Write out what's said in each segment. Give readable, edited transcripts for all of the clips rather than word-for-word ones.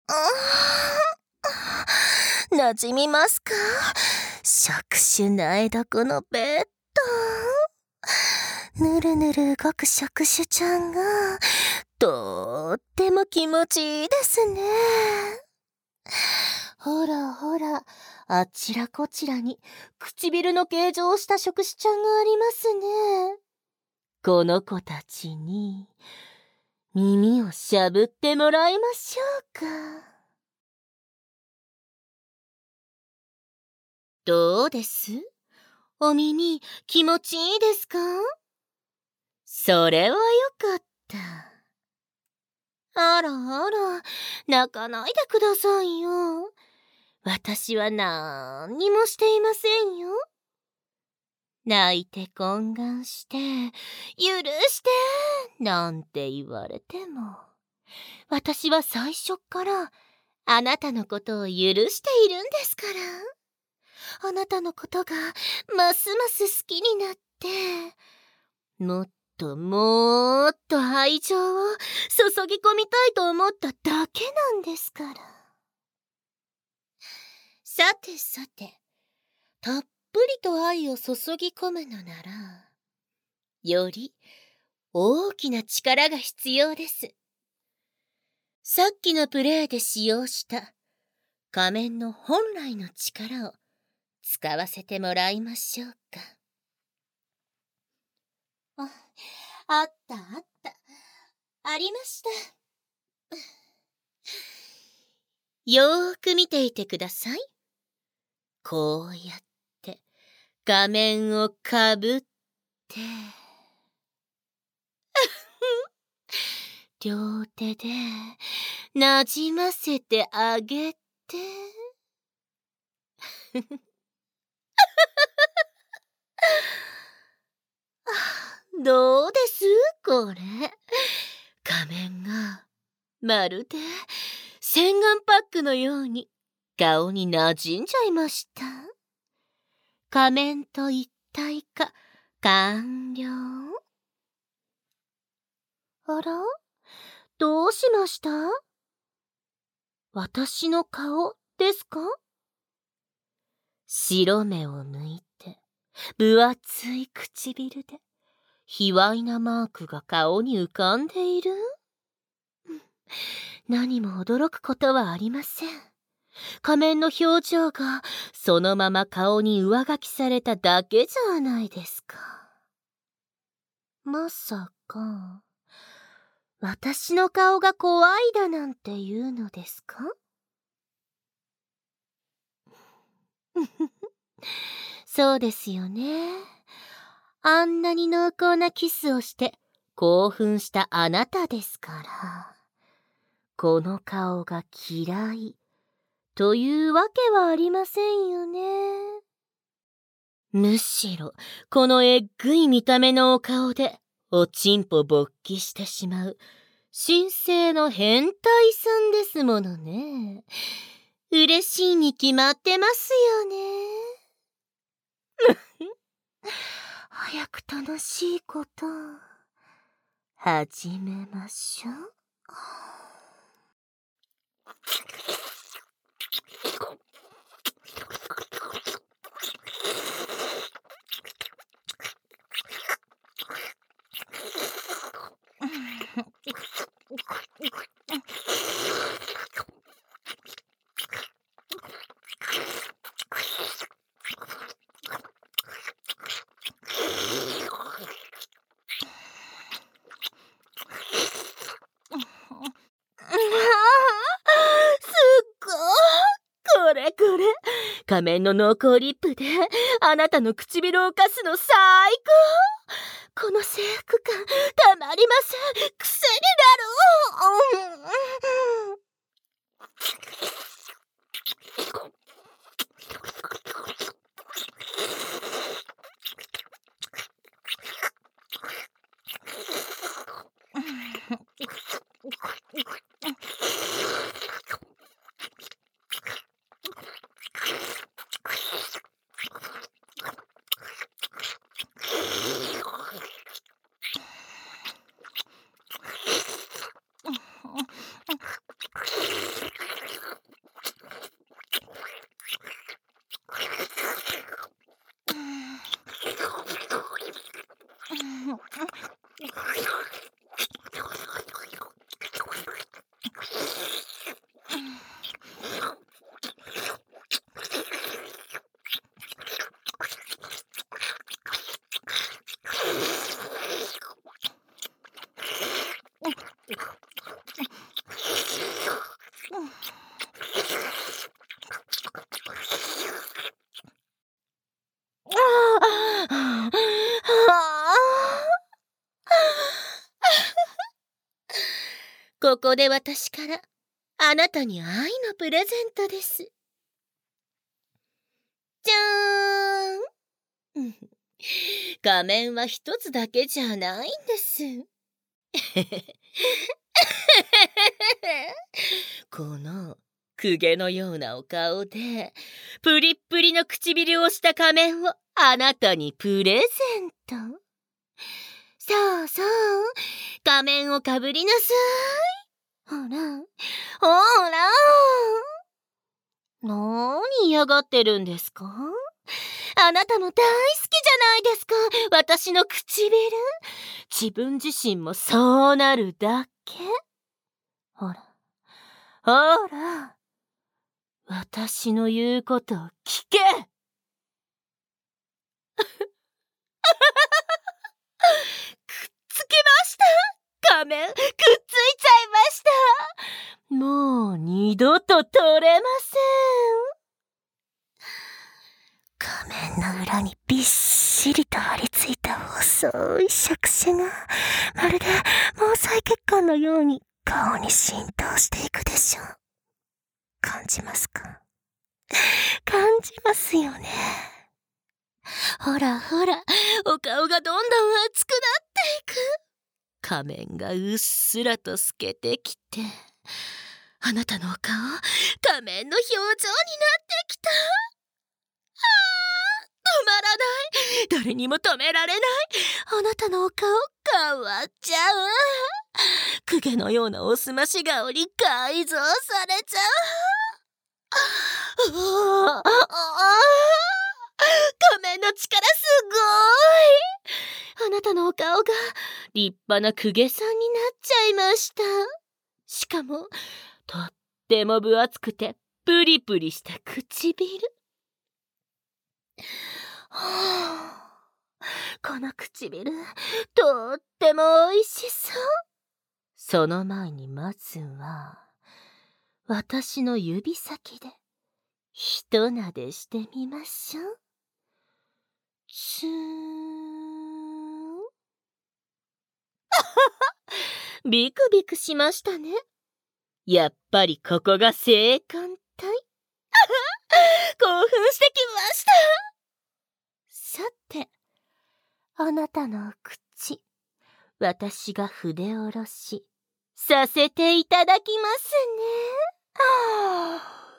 馴染みますか？触手苗床のベッド。ぬるぬる動く触手ちゃんが、とっても気持ちいいですね。ほらほら、あちらこちらに唇の形状をした触手ちゃんがありますね。この子たちに耳をしゃぶってもらいましょうか。どうです？お耳気持ちいいですか？それはよかった。あらあら、泣かないでくださいよ。私はなんにもしていませんよ。泣いて懇願して、許してなんて言われても、私は最初からあなたのことを許しているんですから。あなたのことがますます好きになって、もっともっと愛情を注ぎ込みたいと思っただけなんですから。さてさて、たっぷりと愛を注ぎ込むのなら、より大きな力が必要です。さっきのプレイで使用した仮面の本来の力を使わせてもらいましょうか。あったあった。ありました。よーく見ていてください。こうやって画面をかぶって両手でなじませてあげてどうですこれ。画面がまるで洗顔パックのように顔になじんじゃいました。仮面と一体化完了。あら？どうしました？私の顔ですか？白目を抜いて分厚い唇で卑猥なマークが顔に浮かんでいる？何も驚くことはありません。仮面の表情がそのまま顔に上書きされただけじゃないですか。まさか私の顔が怖いだなんて言うのですか？そうですよね。あんなに濃厚なキスをして興奮したあなたですから。この顔が嫌いというわけはありませんよね。むしろこのえっぐい見た目のお顔でおちんぽ勃起してしまう神聖の変態さんですものね。嬉しいに決まってますよね。早く楽しいこと始めましょう。これこれ、仮面の濃厚リップであなたの唇を浮かすの最高。この征服感たまりません。癖になる。 こで私からあなたに愛のプレゼントです。じゃーん。仮面は一つだけじゃないんです。この公家のようなお顔でプリップリの唇をした仮面をあなたにプレゼント。そうそう、仮面をかぶりなさい。ほら、ほら。なに嫌がってるんですか？あなたも大好きじゃないですか、私の唇。自分自身もそうなるだけ。ほら、ほら、私の言うことを聞け。くっつきました。仮面、くっついちゃいました。もう二度と取れません。仮面の裏にびっしりと張り付いた細い触手が、まるで毛細血管のように顔に浸透していくでしょう。感じますか？感じますよね。ほらほら、お顔がどんどん熱くなっていく。仮面がうっすらと透けてきて、あなたのお顔、仮面の表情になってきた。止まらない。誰にも止められない。あなたのお顔、変わっちゃう。公家のようなおすまし顔に改造されちゃう。仮面の力すごい。あなたのお顔が立派な公家さんになっちゃいました。しかもとっても分厚くてプリプリした唇。この唇、とっても美味しそう。その前にまずは私の指先でひとなでしてみましょう。つーん。ビクビクしましたね。やっぱりここが性感帯。興奮してきました。さて、あなたの口、私が筆下ろしさせていただきますね。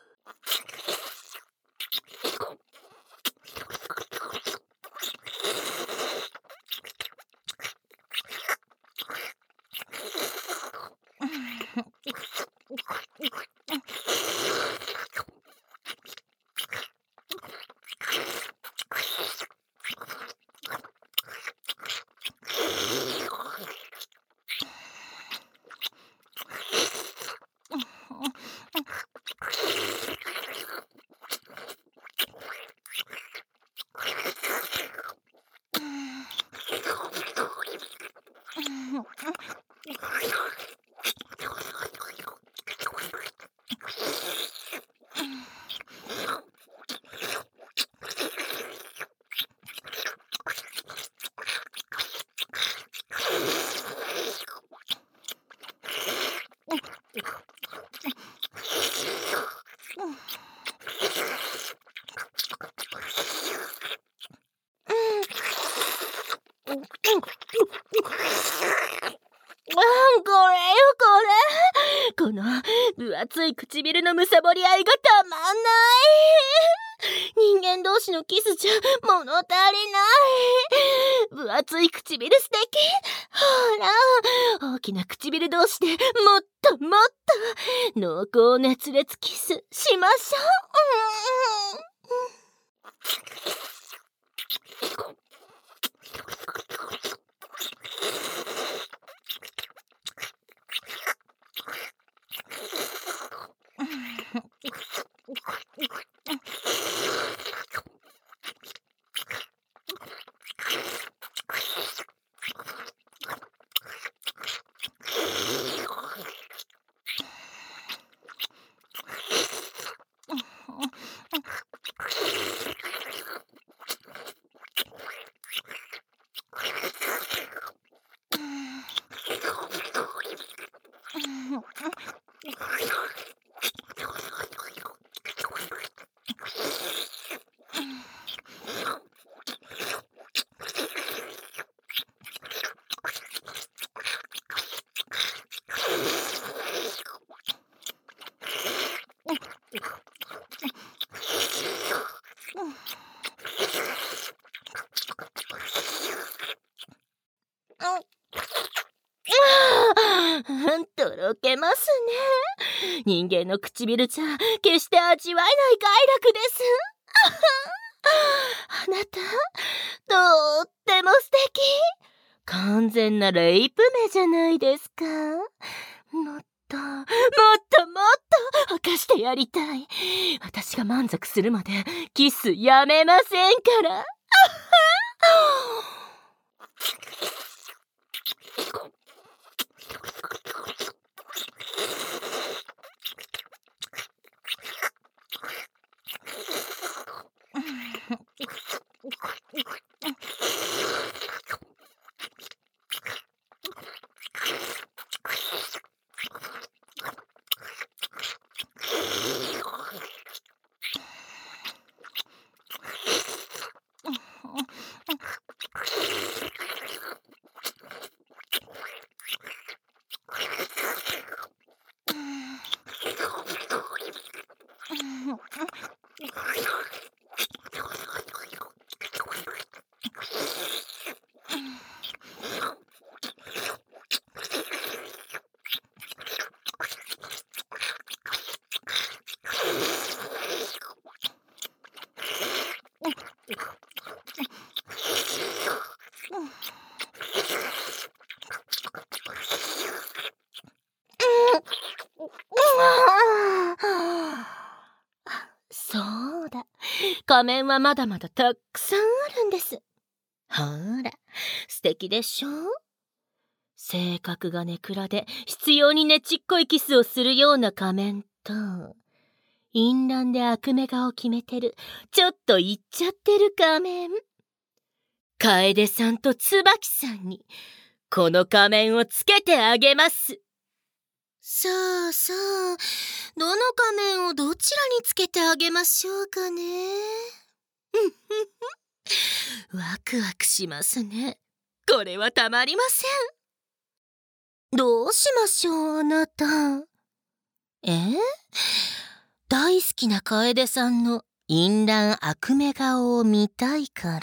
この分厚い唇のむさぼり合いがたまんない。人間同士のキスじゃ物足りない。分厚い唇素敵。ほら、大きな唇同士でもっともっと濃厚熱烈キスしましょう。 けますね。人間の唇じゃ決して味わえない快楽です。あなた、とっても素敵。完全なレイプ目じゃないですか。もっと犯してやりたい。私が満足するまでキスやめませんから。そうだ、仮面はまだまだたくさんあるんです。ほら、素敵でしょ？性格がネクラで必要にねちっこいキスをするような仮面と、淫乱で悪目顔を決めてるちょっといっちゃってる仮面。楓さんと椿さんにこの仮面をつけてあげます。さあさあ、どの仮面をどちらにつけてあげましょうかね。ワクワクしますね。これはたまりません。どうしましょう、あなた。大好きな楓さんの淫乱悪目顔を見たいから、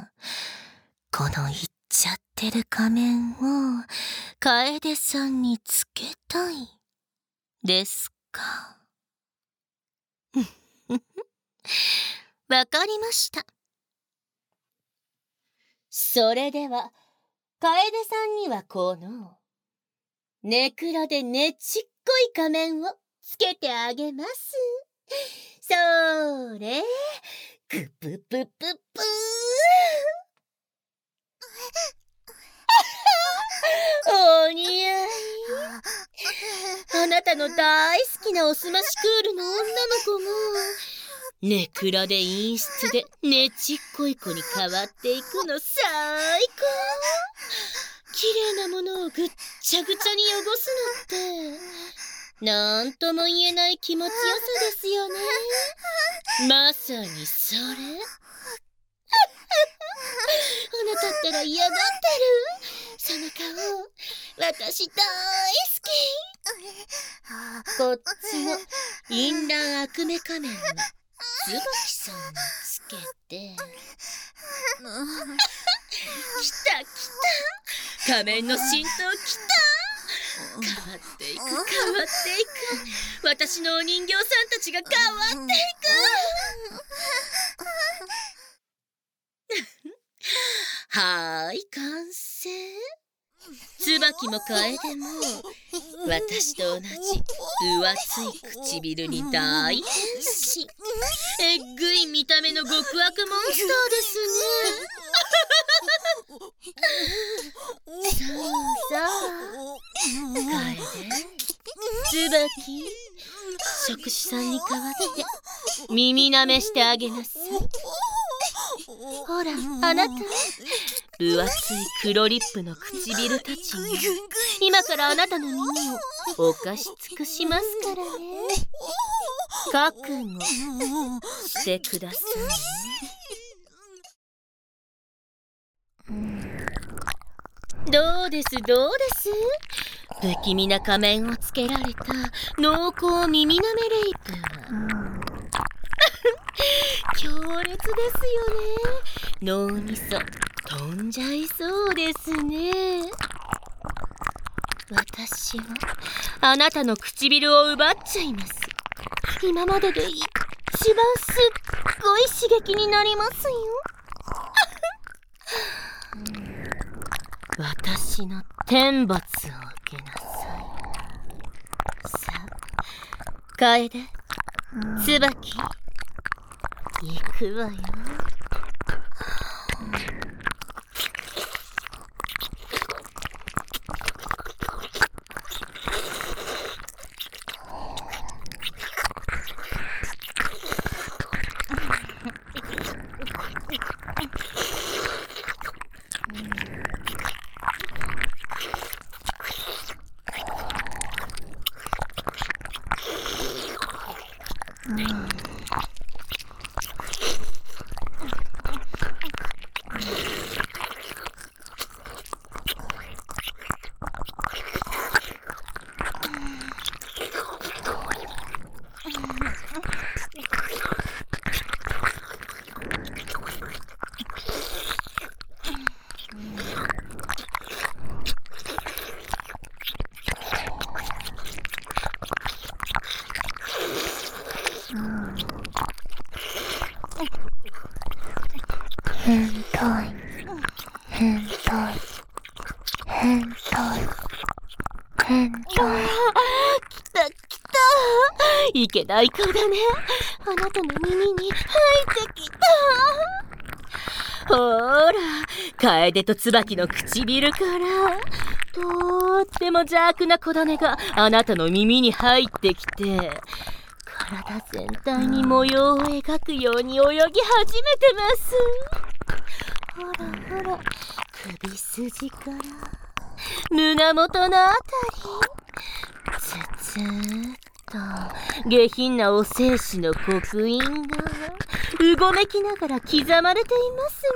このいっちゃってる仮面を楓さんにつけたいですか。わかりました。それでは楓さんにはこのネクラでねちっこい仮面をつけてあげます。それ、プププププー。お似合い。あなたの大好きなおすましクールの女の子もネクラで陰湿でねちっこい子に変わっていくの最高。綺麗なものをぐっちゃぐちゃに汚すのってなんとも言えない気持ちよさですよね。まさにそれ。あなたったら嫌がってる。その顔、私大好き。こっちの淫乱悪目仮面に椿さんにつけて。来た。仮面の浸透来た。変わっていく。私のお人形さんたちが変わっていく。はーい、完成。椿も楓も私と同じ分厚い唇に大変身。えっぐい見た目の極悪モンスターですね。さあ楓、椿、食主さんに代わって耳なめしてあげなさい。ほら、あなた、分厚い黒リップの唇たちに今からあなたの耳を犯し尽くしますからね。覚悟してくださいね。どうです？不気味な仮面をつけられた濃厚耳なめレイプは強烈ですよね。脳みそ飛んじゃいそうですね。 私はあなたの唇を奪っちゃいます。今までで一番すっごい刺激になりますよ。私の天罰を受けなさい。さあ、楓、椿、行くわよ。変態、変態、変態、変態。来た来た。いけない子だね。あなたの耳に入ってきた。ほら、楓と椿の唇からとっても邪悪な小種があなたの耳に入ってきて、体全体に模様を描くように泳ぎ始めてます。ほらほら、首筋から胸元のあたり、つつーっと下品なお精子の刻印がうごめきながら刻まれてい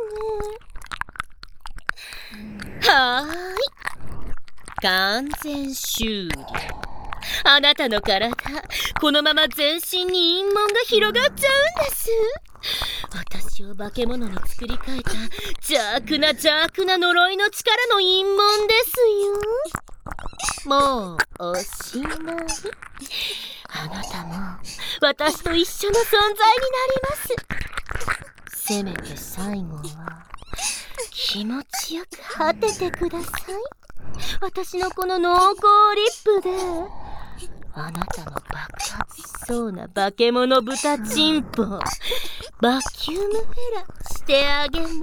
ますね。はーい、完全終了。あなたの体、このまま全身に陰紋が広がっちゃうんです。私を化け物に作り変えた邪悪な呪いの力の陰紋ですよ。もうおしまい。あなたも私と一緒の存在になります。せめて最後は気持ちよく果ててください。私のこの濃厚リップであなたの爆発しそうな化け物豚チンポバキュームフェラしてあげます。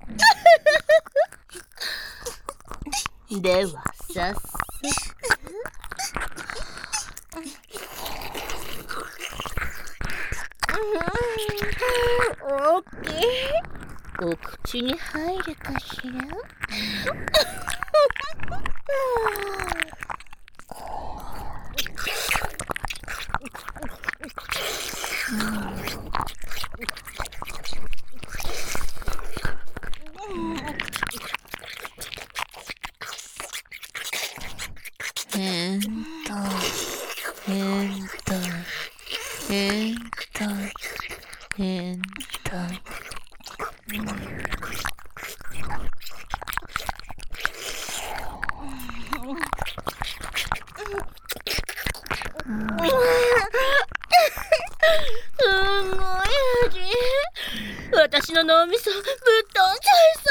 では早速。オッケー。お口に入るかしら。変態、変態、変態、変態。すんごい味。私の脳みそぶっ飛んじゃいそう。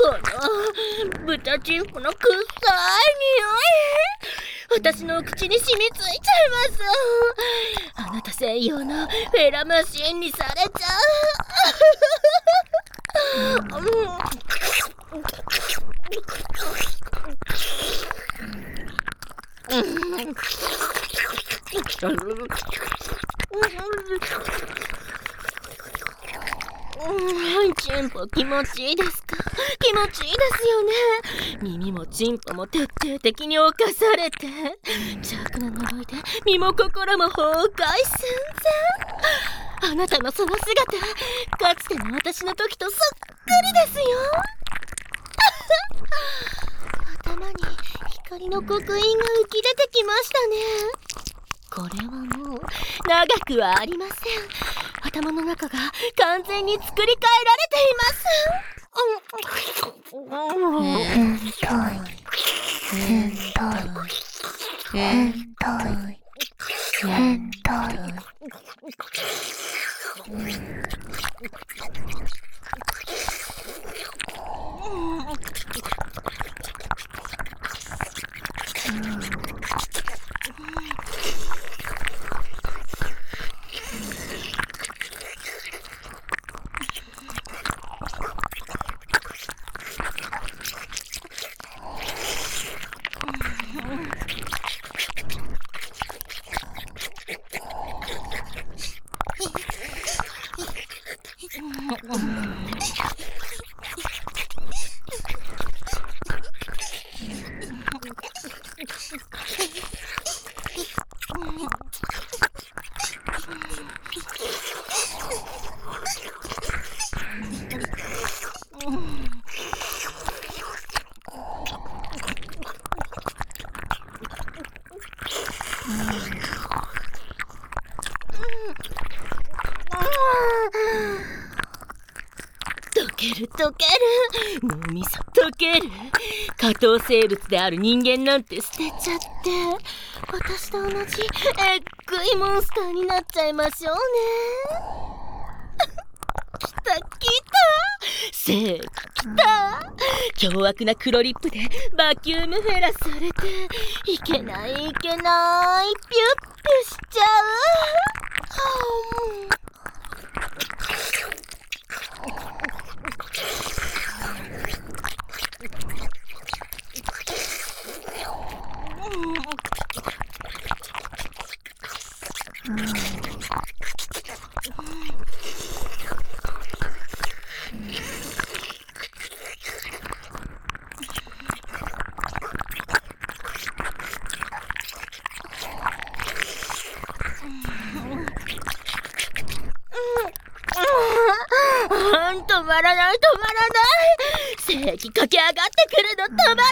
の豚チンポの臭い匂い、私の口に染みついちゃいます。あなた専用のフェラマシンにされちゃう。チンポ気持ちいいですか？気持ちいいですよね。耳もチンポも徹底的に侵されて、邪悪な呪いで身も心も崩壊寸前。あなたのその姿、かつての私の時とそっくりですよ。頭に光の刻印が浮き出てきましたね。これはもう長くはありません。頭の中が完全に作り変えられています。溶ける脳みそ溶ける。下等生物である人間なんて捨てちゃって、私と同じえっぐいモンスターになっちゃいましょうね。来た来た、正義来た。凶悪な黒リップでバキュームフェラされて、いけないいけない、ピュッピュしちゃう。止まらない止まらない。正義駆け上がってくるの止まらない。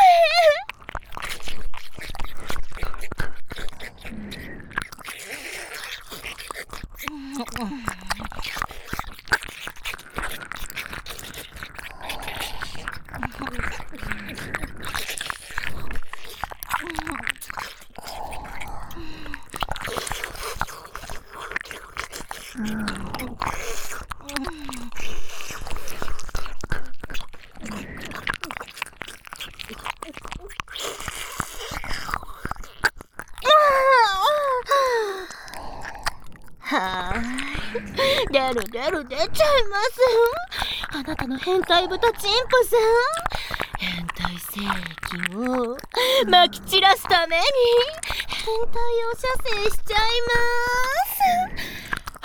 出る出る出ちゃいます。あなたの変態豚チンポさん、変態正義をまき散らすために変態を射精しちゃいます。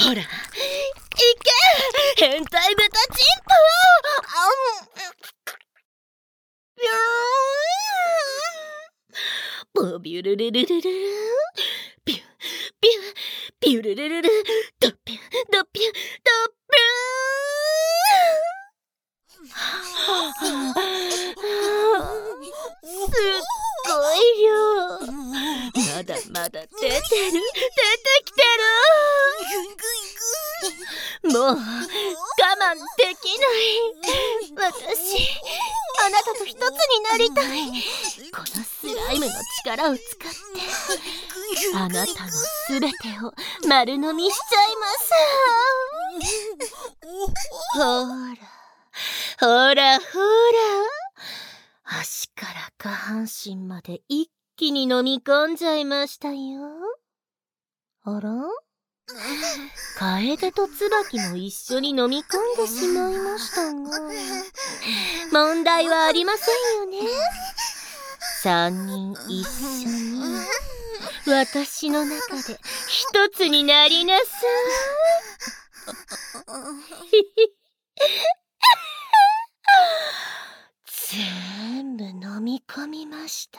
ほら、いけ変態豚チンポ。ビュルルルルルル、ビュビュビュルルルル、ドッピュドッピュドッピュすっごい量。まだまだ出てる、出てきてる。もう我慢できない。私、あなたと一つになりたい。このスライムの力を使ってあなたのすべてを丸飲みしちゃいます。ほらほらほら、 足から下半身まで一気に飲み込んじゃいましたよ。あら？楓と椿も一緒に飲み込んでしまいましたが、問題はありませんよね。三人一緒に私の中で一つになりなさい。全部飲み込みました。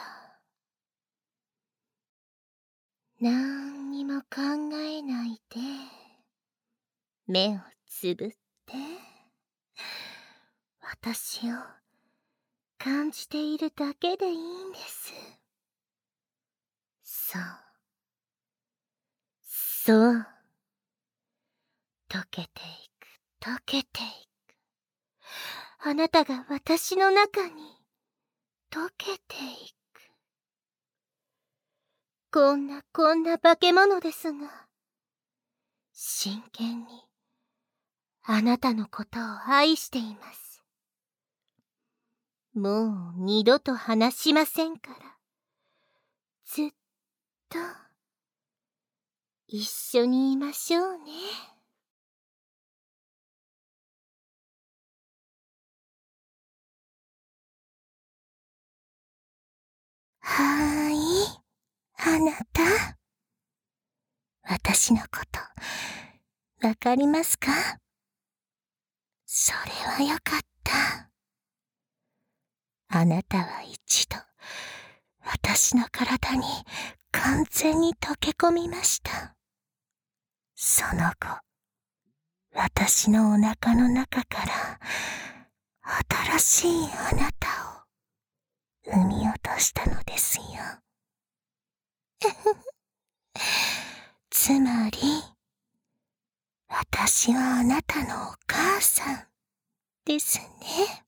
なんにも考えないで目をつぶって私を感じているだけでいいんです。そう溶けていく、溶けていく。あなたが私の中に溶けていく。こんな化け物ですが、真剣にあなたのことを愛しています。もう二度と話しませんから、ずっと一緒にいましょうね。はーい、あなた。私のこと、わかりますか？それはよかった。あなたは一度、私の体に完全に溶け込みました。その後、私のお腹の中から、新しいあなたを産み落としたのですよ。つまり、私はあなたのお母さんですね。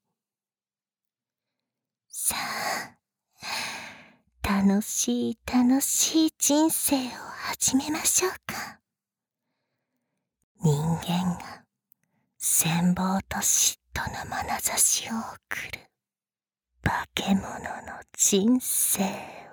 さあ、楽しい楽しい人生を始めましょうか。人間が羨望と嫉妬の眼差しを送る化け物の人生。